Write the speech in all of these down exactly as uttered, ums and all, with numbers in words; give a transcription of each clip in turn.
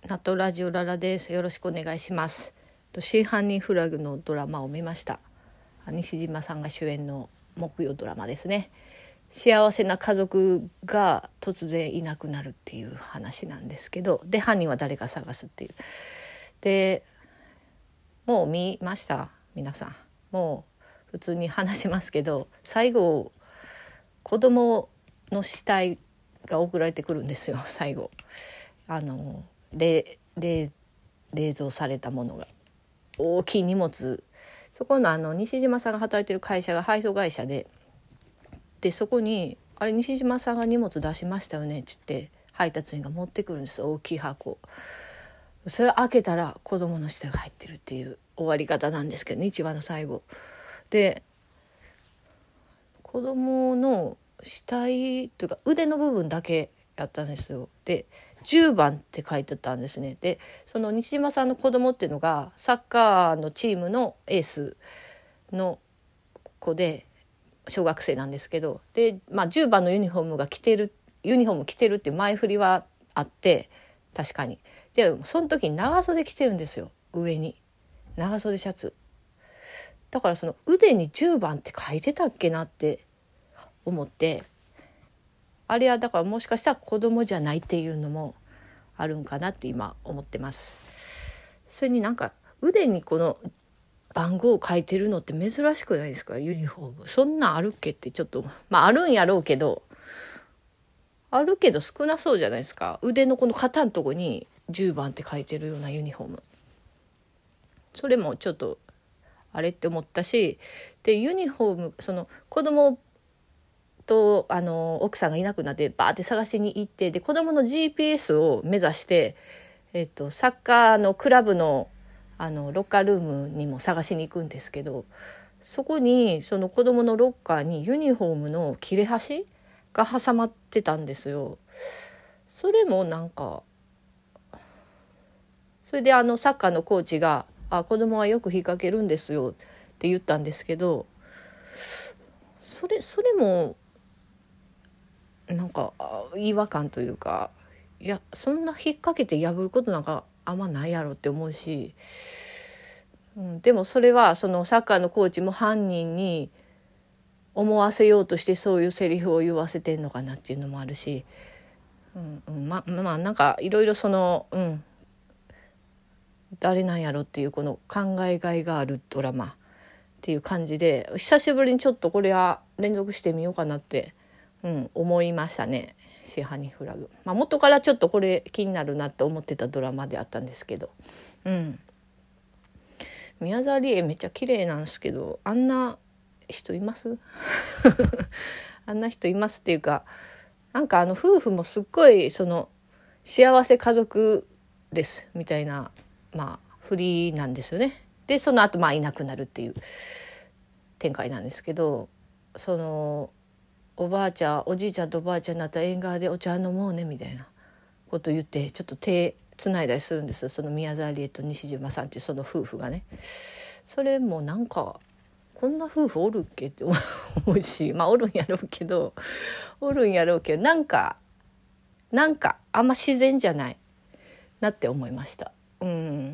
ナトラジオララです。よろしくお願いします。真犯人フラグのドラマを見ました。西島さんが主演の木曜ドラマですね。幸せな家族が突然いなくなるっていう話なんですけど、で犯人は誰か探すっていう。でもう見ました皆さん。もう普通に話しますけど、最後子供の死体が送られてくるんですよ。最後あの冷, 冷, 冷蔵されたものが大きい荷物、そこのあの西島さんが働いてる会社が配送会社で、でそこにあれ西島さんが荷物出しましたよねって言って配達員が持ってくるんです。大きい箱。それ開けたら子供の死体が入ってるっていう終わり方なんですけどね、一話の最後で子供の死体というか腕の部分だけやったんですよ。でじゅうばんって書いてたんですね。でその西島さんの子供っていうのがサッカーのチームのエースの子で小学生なんですけど、で、まあ、じゅうばんのユニフォームが着てるユニフォーム着てるっていう前振りはあって、確かにでその時に長袖着てるんですよ。上に長袖シャツだから、その腕にじゅうばんって書いてたっけなって思って、あれはだからもしかしたら子供じゃないっていうのもあるんかなって今思ってます。それになんか腕にこの番号を書いてるのって珍しくないですか？ユニフォームそんなんあるっけってちょっと、まああるんやろうけどあるけど少なそうじゃないですか。腕のこの肩のとこにじゅうばんって書いてるようなユニフォーム、それもちょっとあれって思ったし、でユニフォームその子供とあの奥さんがいなくなってバーって探しに行って、で子供の ジーピーエス を目指して、えっと、サッカーのクラブの、あのロッカールームにも探しに行くんですけど、そこにその子供のロッカーにユニフォームの切れ端が挟まってたんですよ。それもなんかそれであのサッカーのコーチがあ子供はよく引っ掛けるんですよって言ったんですけど、それそれもなんか違和感というか、いやそんな引っ掛けて破ることなんかあんまないやろって思うし、うん、でもそれはそのサッカーのコーチも犯人に思わせようとしてそういうセリフを言わせてんのかなっていうのもあるし、うんうん、ままあなんかいろいろその、うん、誰なんやろっていうこの考えがいがあるドラマっていう感じで、久しぶりにちょっとこれは連続してみようかなって、うん、思いましたね。真犯人フラグ、まあ、元からちょっとこれ気になるなって思ってたドラマであったんですけど、うん、宮沢りえめっちゃ綺麗なんですけど、あんな人いますあんな人いますっていうか、なんかあの夫婦もすっごいその幸せ家族ですみたいな、まあ振りなんですよね。でその後まあいなくなるっていう展開なんですけど、そのおばあちゃんおじいちゃんとおばあちゃんになったら縁側でお茶飲もうねみたいなこと言ってちょっと手つないだりするんですよ。その宮沢りえと西島さんっていうその夫婦がね。それもなんかこんな夫婦おるっけって思うし、まあおるんやろうけどおるんやろうけどなんかなんかあんま自然じゃないなって思いました。うん、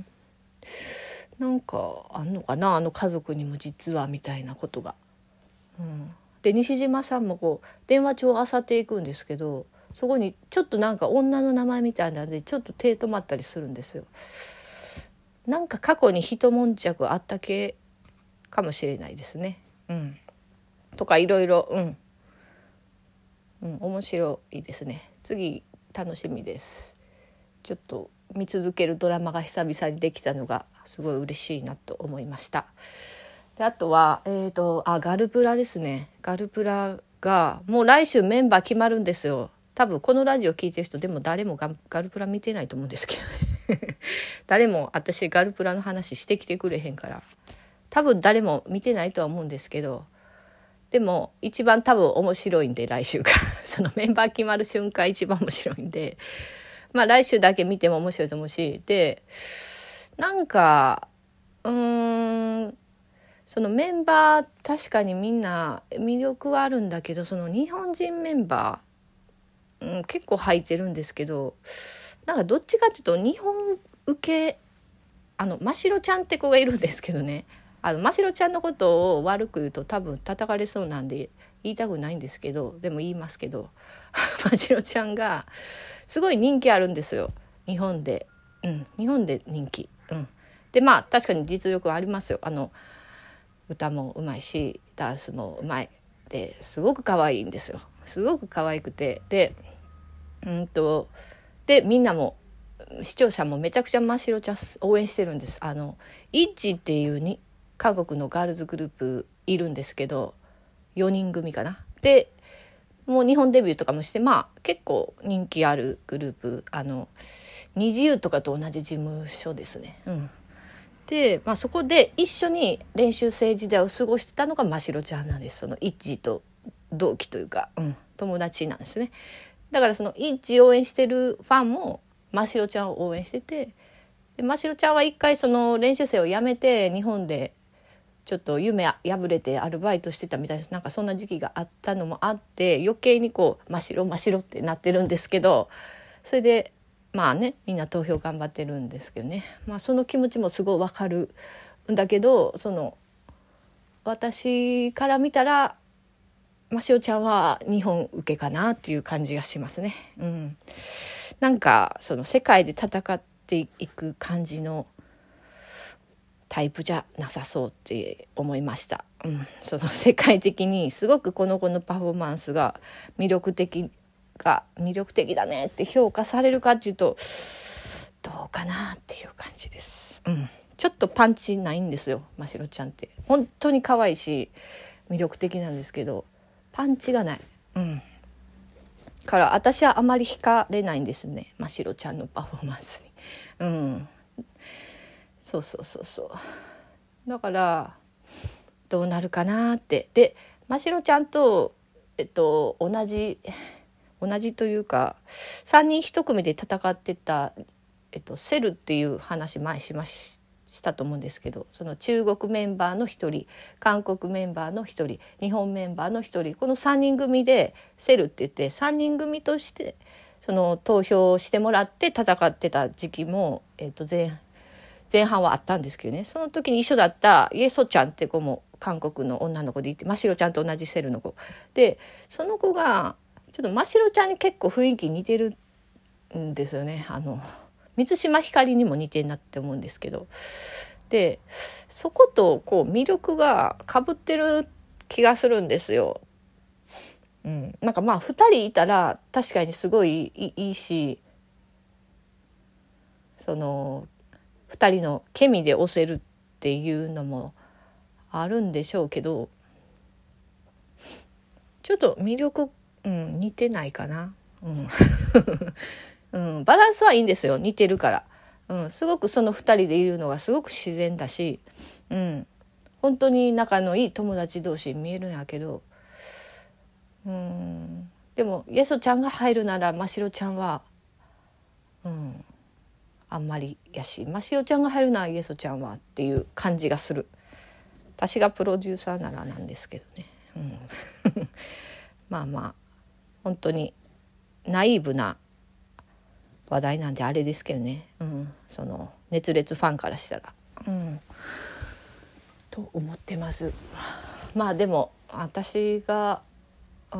なんかあんのかなあの家族にも実はみたいなことが。うん、で西島さんもこう電話帳を漁っていくんですけど、そこにちょっとなんか女の名前みたいなのでちょっと手止まったりするんですよ。なんか過去に一悶着あった系かもしれないですね。うん、とかいろいろ、うんうん、面白いですね。次楽しみです。ちょっと見続けるドラマが久々にできたのがすごい嬉しいなと思いました。であとは、えーと、あガルプラですね。ガルプラがもう来週メンバー決まるんですよ。多分このラジオ聞いてる人でも誰も ガ, ガルプラ見てないと思うんですけどね誰も私ガルプラの話してきてくれへんから多分誰も見てないとは思うんですけど、でも一番多分面白いんで来週がそのメンバー決まる瞬間一番面白いんで、まあ来週だけ見ても面白いと思うし、でなんかうーんそのメンバー確かにみんな魅力はあるんだけど、その日本人メンバー、うん、結構入ってるんですけど、 なんかどっちかっていうと日本受け、あのましろちゃんって子がいるんですけどね、あのましろちゃんのことを悪く言うと多分叩かれそうなんで言いたくないんですけど、でも言いますけどましろちゃんがすごい人気あるんですよ日本で、うん、日本で人気、うん、でまあ確かに実力はありますよ。あの歌もうまいしダンスもうまいですごく可愛いんですよ。すごく可愛くて、でうんとでみんなも視聴者もめちゃくちゃましろちゃん応援してるんです。あのイッチっていうに韓国のガールズグループいるんですけど、よにん組かな。でもう日本デビューとかもして、まあ結構人気あるグループ、あのニジユーとかと同じ事務所ですね。うん、で、まあ、そこで一緒に練習生時代を過ごしてたのがましろちゃんなんです。そのイッチと同期というか、うん、友達なんですね。だからそのイッチを応援してるファンもましろちゃんを応援してて、でましろちゃんは一回その練習生を辞めて日本でちょっと夢破れてアルバイトしてたみたいです。なんかそんな時期があったのもあって余計にこう真っ白真っ白ってなってるんですけど、それでまあねみんな投票頑張ってるんですけどね、まあその気持ちもすごいわかるんだけど、その私から見たらましおちゃんは日本受けかなっていう感じがしますね。うん、なんかその世界で戦っていく感じのタイプじゃなさそうって思いました。うん、その世界的にすごくこの子のパフォーマンスが魅力的が魅力的だねって評価されるかっていうとどうかなっていう感じです。うん、ちょっとパンチないんですよましろちゃんって。本当に可愛いし魅力的なんですけどパンチがない。うん。から私はあまり惹かれないんですねましろちゃんのパフォーマンスに。うん。そうそうそうそう。だからどうなるかなって。でましろちゃんとえっと同じ同じというかさんにんいち組で戦ってた、えっと、セルっていう話前しまししたと思うんですけど、その中国メンバーのひとり、韓国メンバーのひとり、日本メンバーのひとり、このさんにん組でセルって言ってさんにん組としてその投票してもらって戦ってた時期も、えっと、前前半はあったんですけどね、その時に一緒だったイエソちゃんって子も韓国の女の子でいて、ましろちゃんと同じセルの子で、その子がちょっとましろちゃんに結構雰囲気似てるんですよね。あの満島ひかりにも似てんなって思うんですけど、でそことこう魅力がかぶってる気がするんですよ。うん、なんかまあふたりいたら確かにすごいいいし、そのふたりのケミで押せるっていうのもあるんでしょうけど、ちょっと魅力、うん、似てないかな。うんうん、バランスはいいんですよ似てるから、うん、すごくそのふたりでいるのがすごく自然だし、うん、本当に仲のいい友達同士に見えるんやけど、うん、でもイエソちゃんが入るならましろちゃんは、うん、あんまりやし、ましろちゃんが入るならイエソちゃんはっていう感じがする。私がプロデューサーならなんですけどね、うん、まあまあ本当にナイーブな話題なんであれですけどね、うん、その熱烈ファンからしたら、うん、と思ってます。まあでも私が、うん、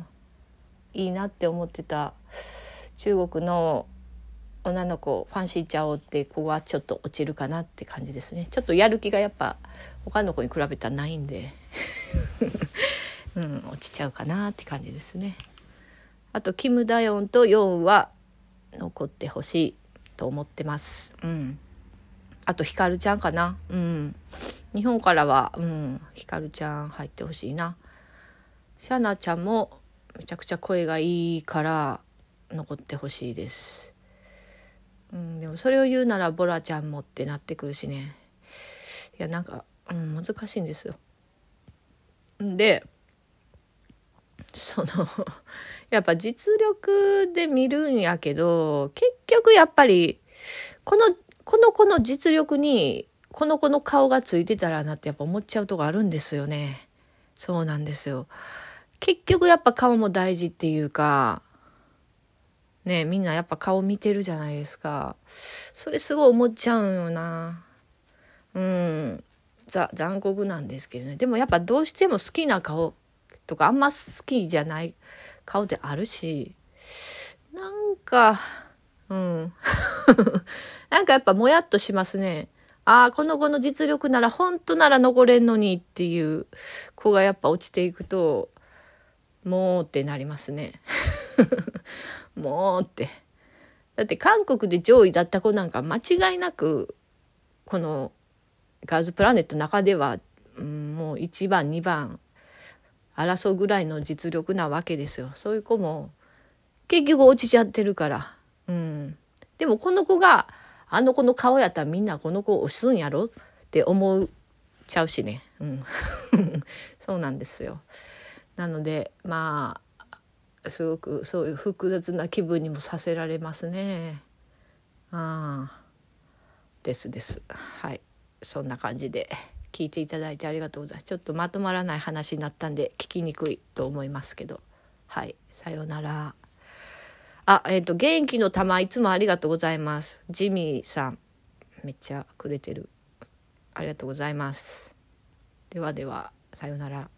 いいなって思ってた中国の女の子ファンシーちゃおうって子はちょっと落ちるかなって感じですね。ちょっとやる気がやっぱ他の子に比べたらないんで、うん、落ちちゃうかなって感じですね。あとキム・ダヨンとヨンは残ってほしいと思ってます。うん。あとヒカルちゃんかな。うん。日本からは、うん、ヒカルちゃん入ってほしいな。シャナちゃんもめちゃくちゃ声がいいから残ってほしいです。うん、でもそれを言うならボラちゃんもってなってくるしね。いやなんか、うん、難しいんですよ。で、そのやっぱ実力で見るんやけど結局やっぱりこのこの子の実力にこの子の顔がついてたらなってやっぱ思っちゃうとこあるんですよね。そうなんですよ。結局やっぱ顔も大事っていうかね、みんなやっぱ顔見てるじゃないですか。それすごい思っちゃうよな。うんざ残酷なんですけどね。でもやっぱどうしても好きな顔とかあんま好きじゃない顔ってあるし、なんかうんなんかやっぱもやっとしますね。ああこの子の実力なら本当なら残れんのにっていう子がやっぱ落ちていくと、もうってなりますねもうって。だって韓国で上位だった子なんか間違いなくこのガールズプラネットの中では、うん、もういちばんにばん争うぐらいの実力なわけですよ。そういう子も結局落ちちゃってるから、うん、でもこの子があの子の顔やったらみんなこの子を押すんやろって思っちゃうしね、うん、そうなんですよ。なのでまあすごくそういう複雑な気分にもさせられますね。ああですです。はい、そんな感じで聞いていただいてありがとうございます。ちょっとまとまらない話になったんで聞きにくいと思いますけど、はい、さようなら。あ、えっと元気の玉いつもありがとうございます。ジミーさんめっちゃくれてる。ありがとうございます。ではではさようなら。